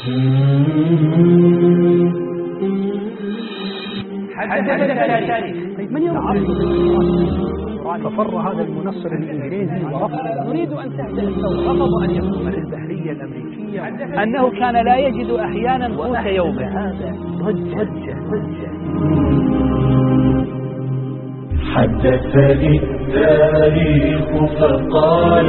حدث التاريخ. من يعرف ففر هذا المنصر الإنجليزي ورفض نريد أن تهدأ الثورة، رفض أن يكون البحرية الأمريكية أنه كان لا يجد أحيانا قوت يومه. هذا ضجة. حدثني التاريخ فقال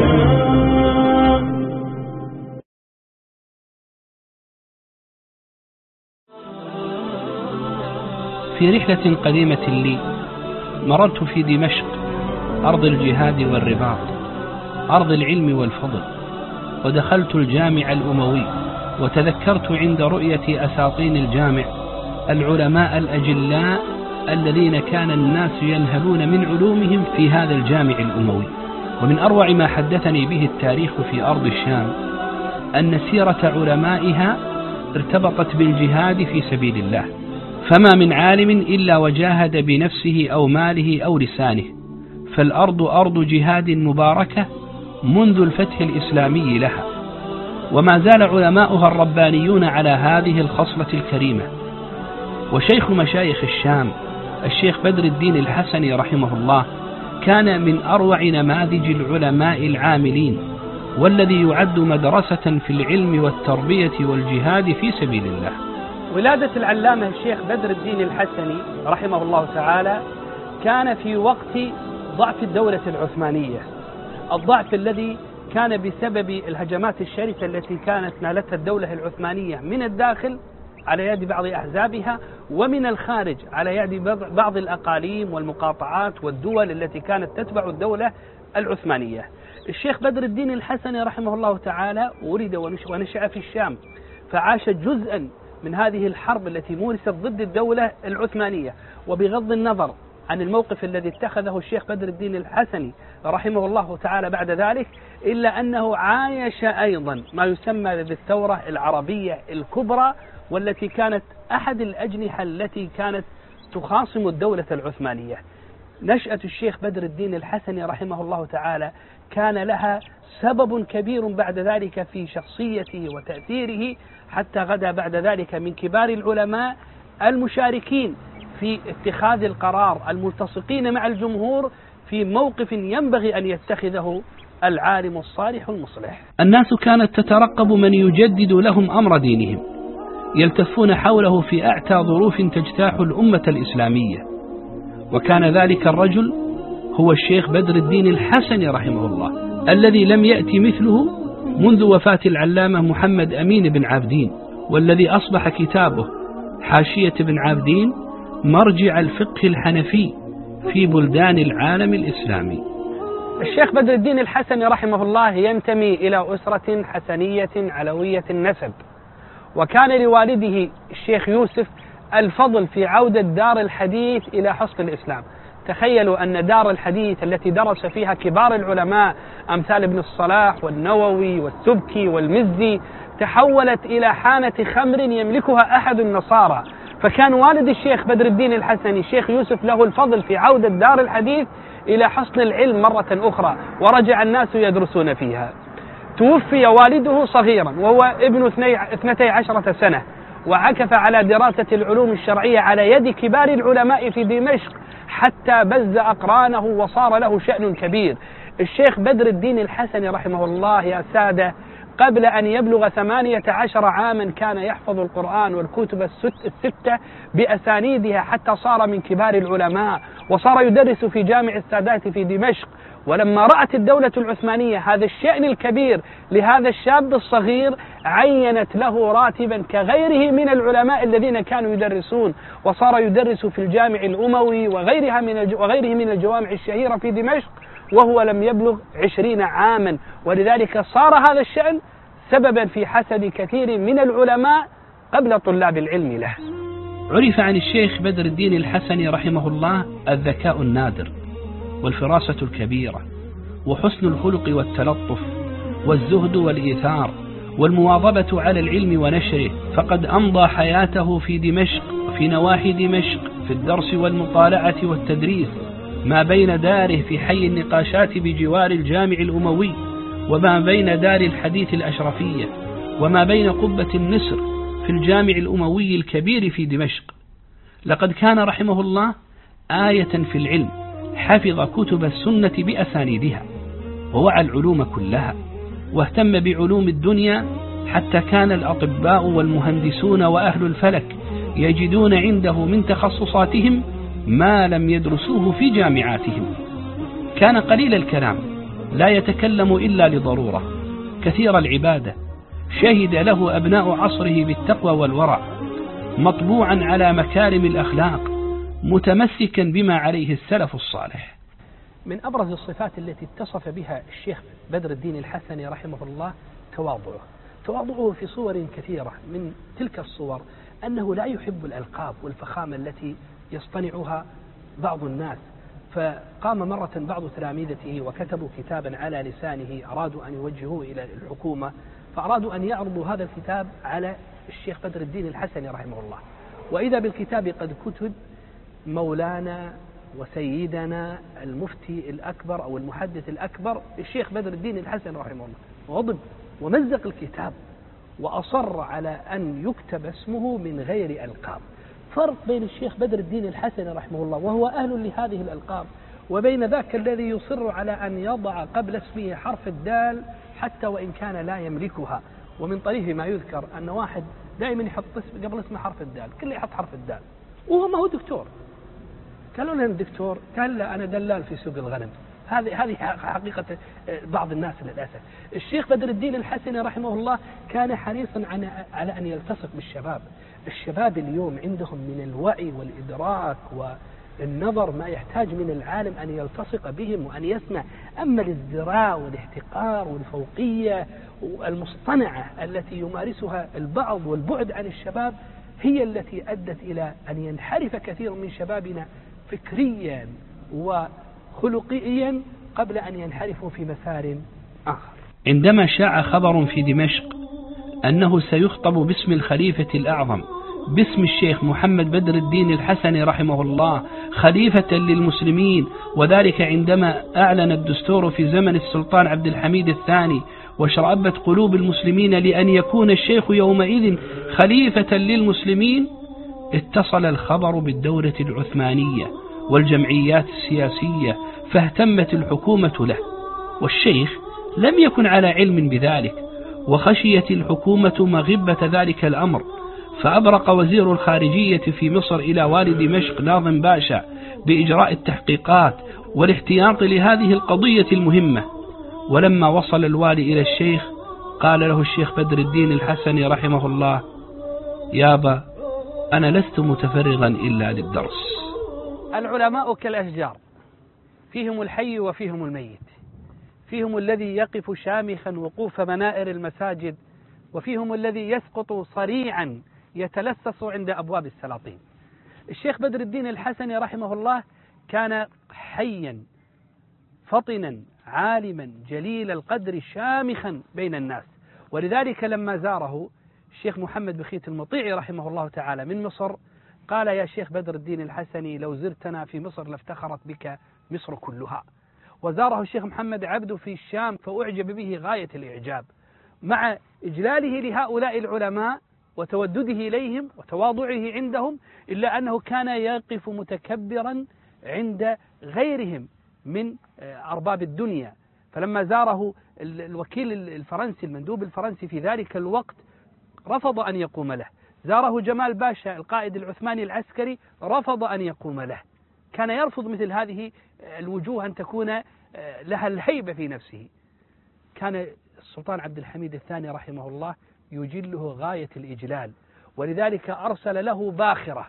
في رحلة قديمة لي مررت في دمشق، أرض الجهاد والرباط، أرض العلم والفضل، ودخلت الجامع الأموي، وتذكرت عند رؤية أساطين الجامع العلماء الأجلاء الذين كان الناس ينهلون من علومهم في هذا الجامع الأموي. ومن أروع ما حدثني به التاريخ في أرض الشام أن سيرة علمائها ارتبطت بالجهاد في سبيل الله، فما من عالم إلا وجاهد بنفسه أو ماله أو لسانه، فالأرض أرض جهاد مباركة منذ الفتح الإسلامي لها، وما زال علماؤها الربانيون على هذه الخصلة الكريمة. وشيخ مشايخ الشام الشيخ بدر الدين الحسني رحمه الله كان من أروع نماذج العلماء العاملين، والذي يعد مدرسة في العلم والتربية والجهاد في سبيل الله. ولادة العلامة الشيخ بدر الدين الحسني رحمه الله تعالى كان في وقت ضعف الدولة العثمانية، الضعف الذي كان بسبب الهجمات الشرسة التي كانت نالتها الدولة العثمانية من الداخل على يد بعض أحزابها، ومن الخارج على يد بعض الأقاليم والمقاطعات والدول التي كانت تتبع الدولة العثمانية. الشيخ بدر الدين الحسني رحمه الله تعالى ولد ونشأ في الشام، فعاش جزءا من هذه الحرب التي مورست ضد الدولة العثمانية. وبغض النظر عن الموقف الذي اتخذه الشيخ بدر الدين الحسني رحمه الله تعالى بعد ذلك، إلا أنه عايش أيضا ما يسمى بالثورة العربية الكبرى، والتي كانت أحد الأجنحة التي كانت تخاصم الدولة العثمانية. نشأة الشيخ بدر الدين الحسني رحمه الله تعالى كان لها سبب كبير بعد ذلك في شخصيته وتأثيره، حتى غدا بعد ذلك من كبار العلماء المشاركين في اتخاذ القرار، الملتصقين مع الجمهور في موقف ينبغي أن يتخذه العالم الصالح المصلح. الناس كانت تترقب من يجدد لهم أمر دينهم، يلتفون حوله في أعتى ظروف تجتاح الأمة الإسلامية، وكان ذلك الرجل هو الشيخ بدر الدين الحسني رحمه الله، الذي لم يأتي مثله منذ وفاة العلامة محمد أمين بن عابدين، والذي أصبح كتابه حاشية بن عابدين مرجع الفقه الحنفي في بلدان العالم الإسلامي. الشيخ بدر الدين الحسني رحمه الله ينتمي إلى أسرة حسنية علوية النسب، وكان لوالده الشيخ يوسف الفضل في عودة دار الحديث إلى حصن الإسلام. تخيلوا أن دار الحديث التي درس فيها كبار العلماء أمثال ابن الصلاح والنووي والسبكي والمزي تحولت إلى حانة خمر يملكها أحد النصارى. فكان والد الشيخ بدر الدين الحسني الشيخ يوسف له الفضل في عودة دار الحديث إلى حصن العلم مرة أخرى، ورجع الناس يدرسون فيها. توفي والده صغيرا وهو ابن 12 سنة، وعكف على دراسة العلوم الشرعية على يد كبار العلماء في دمشق حتى بز أقرانه وصار له شأن كبير. الشيخ بدر الدين الحسني رحمه الله يا سادة قبل أن يبلغ 18 عاما كان يحفظ القرآن والكتب الستة بأسانيدها، حتى صار من كبار العلماء وصار يدرس في جامع السادات في دمشق. ولما رأت الدولة العثمانية هذا الشأن الكبير لهذا الشاب الصغير عينت له راتبا كغيره من العلماء الذين كانوا يدرسون، وصار يدرس في الجامع الأموي وغيره من الجوامع الشهيرة في دمشق وهو لم يبلغ 20 عاما. ولذلك صار هذا الشأن سببا في حسد كثير من العلماء قبل طلاب العلم له. عرف عن الشيخ بدر الدين الحسني رحمه الله الذكاء النادر والفراسة الكبيرة وحسن الخلق والتلطف والزهد والإيثار والمواظبة على العلم ونشره، فقد أمضى حياته في دمشق في نواحي دمشق في الدرس والمطالعة والتدريس، ما بين داره في حي النقاشات بجوار الجامع الأموي وما بين دار الحديث الأشرفية وما بين قبة النسر في الجامع الأموي الكبير في دمشق. لقد كان رحمه الله آية في العلم، حفظ كتب السنة بأسانيدها، ووعى العلوم كلها، واهتم بعلوم الدنيا، حتى كان الأطباء والمهندسون وأهل الفلك يجدون عنده من تخصصاتهم ما لم يدرسوه في جامعاتهم. كان قليل الكلام، لا يتكلم إلا لضرورة، كثير العبادة، شهد له أبناء عصره بالتقوى والورع، مطبوعا على مكارم الأخلاق، متمسكا بما عليه السلف الصالح. من أبرز الصفات التي اتصف بها الشيخ بدر الدين الحسني رحمه الله تواضعه في صور كثيرة. من تلك الصور أنه لا يحب الألقاب والفخامة التي يصطنعها بعض الناس، فقام مرة بعض تلاميذته وكتبوا كتابا على لسانه، أرادوا أن يوجهوه إلى الحكومة، فأرادوا أن يعرضوا هذا الكتاب على الشيخ بدر الدين الحسني رحمه الله، وإذا بالكتاب قد كتب مولانا وسيدنا المفتي الأكبر أو المحدث الأكبر الشيخ بدر الدين الحسني رحمه الله. غضب ومزق الكتاب وأصر على أن يكتب اسمه من غير ألقاب. فرق بين الشيخ بدر الدين الحسني رحمه الله وهو أهل لهذه الألقاب، وبين ذاك الذي يصر على أن يضع قبل اسمه حرف الدال حتى وإن كان لا يملكها. ومن طريف ما يذكر أن واحد دائما يحط قبل اسمه حرف الدال، كله يحط حرف الدال وهو ما هو دكتور. قالوا له الدكتور، قال لا أنا دلال في سوق الغنم. هذه حقيقة بعض الناس للأسف. الشيخ بدر الدين الحسني رحمه الله كان حريصا على أن يلتصق بالشباب. الشباب اليوم عندهم من الوعي والإدراك والنظر ما يحتاج من العالم أن يلتصق بهم وأن يسمع. أما الازدراء والاحتقار والفوقية المصطنعة التي يمارسها البعض والبعد عن الشباب هي التي أدت إلى أن ينحرف كثير من شبابنا فكريا وخلقيا قبل أن ينحرفوا في مسار آخر. عندما شاع خبر في دمشق أنه سيخطب باسم الخليفة الأعظم، باسم الشيخ محمد بدر الدين الحسني رحمه الله خليفة للمسلمين، وذلك عندما أعلن الدستور في زمن السلطان عبد الحميد الثاني وشرأبت قلوب المسلمين لأن يكون الشيخ يومئذ خليفة للمسلمين، اتصل الخبر بالدولة العثمانية والجمعيات السياسية، فاهتمت الحكومة له، والشيخ لم يكن على علم بذلك، وخشيت الحكومة مغبة ذلك الأمر، فأبرق وزير الخارجية في مصر إلى والي دمشق ناظم باشا بإجراء التحقيقات والاحتياط لهذه القضية المهمة. ولما وصل الوالي إلى الشيخ قال له الشيخ بدر الدين الحسني رحمه الله: يابا أنا لست متفرغا إلا للدرس. العلماء كالأشجار، فيهم الحي وفيهم الميت، فيهم الذي يقف شامخا وقوف منائر المساجد، وفيهم الذي يسقط صريعا يتلسس عند أبواب السلاطين. الشيخ بدر الدين الحسني رحمه الله كان حيا فطنا عالما جليل القدر شامخا بين الناس، ولذلك لما زاره الشيخ محمد بخيت المطيعي رحمه الله تعالى من مصر قال: يا شيخ بدر الدين الحسني لو زرتنا في مصر لافتخرت بك مصر كلها. وزاره الشيخ محمد عبده في الشام فأعجب به غاية الإعجاب، مع إجلاله لهؤلاء العلماء وتودده إليهم وتواضعه عندهم، إلا أنه كان يقف متكبرا عند غيرهم من أرباب الدنيا. فلما زاره الوكيل الفرنسي المندوب الفرنسي في ذلك الوقت رفض أن يقوم له، زاره جمال باشا القائد العثماني العسكري رفض أن يقوم له، كان يرفض مثل هذه الوجوه أن تكون لها الهيبة في نفسه. كان السلطان عبد الحميد الثاني رحمه الله يجله غاية الإجلال، ولذلك أرسل له باخرة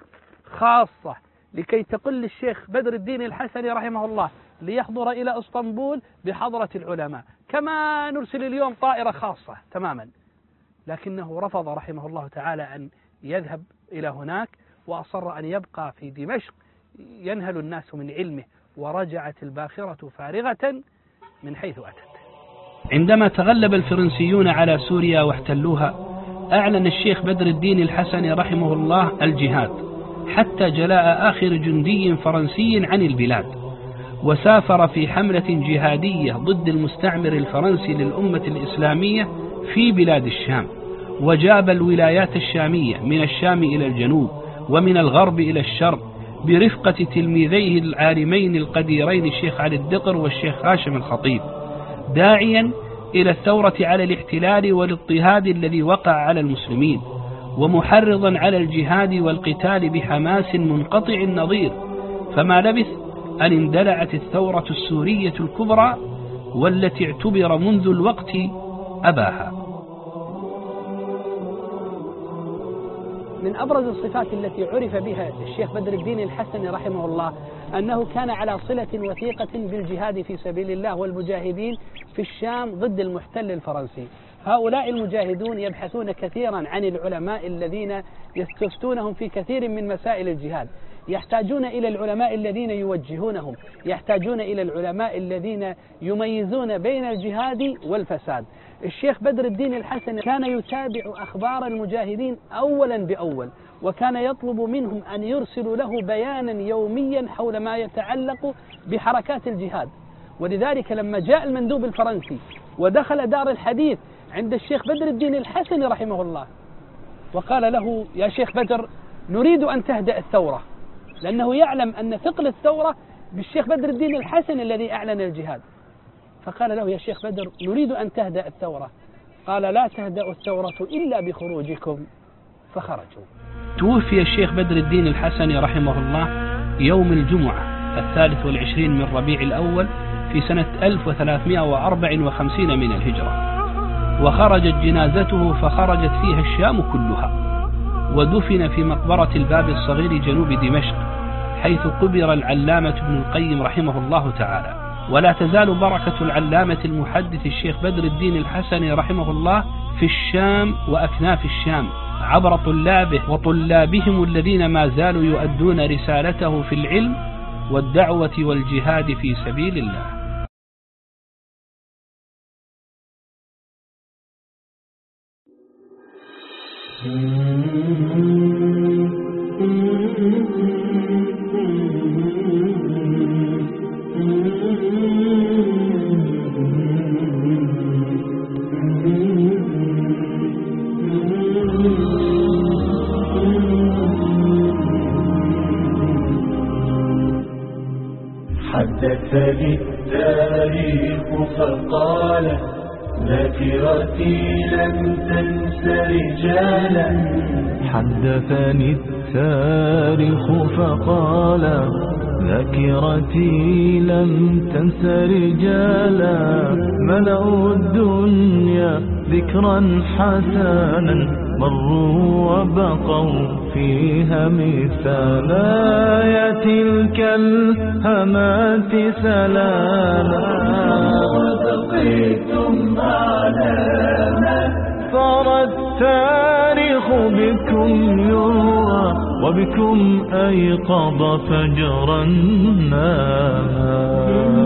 خاصة لكي تقل الشيخ بدر الدين الحسني رحمه الله ليحضر إلى اسطنبول بحضرة العلماء، كما نرسل اليوم طائرة خاصة تماما، لكنه رفض رحمه الله تعالى أن يذهب إلى هناك، وأصر أن يبقى في دمشق ينهل الناس من علمه، ورجعت الباخرة فارغة من حيث أتت. عندما تغلب الفرنسيون على سوريا واحتلوها أعلن الشيخ بدر الدين الحسني رحمه الله الجهاد، حتى جلاء آخر جندي فرنسي عن البلاد، وسافر في حملة جهادية ضد المستعمر الفرنسي للأمة الإسلامية في بلاد الشام، وجاب الولايات الشامية من الشام إلى الجنوب ومن الغرب إلى الشرق برفقة تلميذيه العالمين القديرين الشيخ علي الدقر والشيخ هاشم الخطيب، داعيا إلى الثورة على الاحتلال والاضطهاد الذي وقع على المسلمين، ومحرضا على الجهاد والقتال بحماس منقطع النظير. فما لبث أن اندلعت الثورة السورية الكبرى والتي اعتبر منذ الوقت أباها. من أبرز الصفات التي عرف بها الشيخ بدر الدين الحسني رحمه الله أنه كان على صلة وثيقة بالجهاد في سبيل الله والمجاهدين في الشام ضد المحتل الفرنسي. هؤلاء المجاهدون يبحثون كثيرا عن العلماء الذين يستفتونهم في كثير من مسائل الجهاد، يحتاجون إلى العلماء الذين يوجهونهم، يحتاجون إلى العلماء الذين يميزون بين الجهاد والفساد. الشيخ بدر الدين الحسني كان يتابع أخبار المجاهدين أولا بأول، وكان يطلب منهم أن يرسلوا له بيانا يوميا حول ما يتعلق بحركات الجهاد. ولذلك لما جاء المندوب الفرنسي ودخل دار الحديث عند الشيخ بدر الدين الحسني رحمه الله وقال له: يا شيخ بدر، نريد أن تهدأ الثورة، لأنه يعلم أن ثقل الثورة بالشيخ بدر الدين الحسني الذي أعلن الجهاد. فقال له: يا شيخ بدر، نريد أن تهدأ الثورة. قال: لا تهدأ الثورة إلا بخروجكم. فخرجوا. توفي الشيخ بدر الدين الحسني رحمه الله يوم الجمعة 23 من ربيع الأول في سنة 1354 من الهجرة، وخرجت جنازته فخرجت فيها الشام كلها، ودفن في مقبرة الباب الصغير جنوب دمشق، حيث قبر العلامة ابن القيم رحمه الله تعالى. ولا تزال بركة العلامة المحدث الشيخ بدر الدين الحسني رحمه الله في الشام وأكناف الشام عبر طلابه وطلابهم الذين ما زالوا يؤدون رسالته في العلم والدعوة والجهاد في سبيل الله. حدثني التاريخ فقال: ذاكرتي لم تنس رجالا. حدثني التاريخ فقال: ذاكرتي لم تنس رجالا. ملأوا الدنيا ذكرا حسنا، مروا وبقوا فيها مثالا. يا تلك الهمات سلاما، وبقيتم أعلاما. صار التاريخ بكم يروى، وبكم أيقظ فجرا ناما.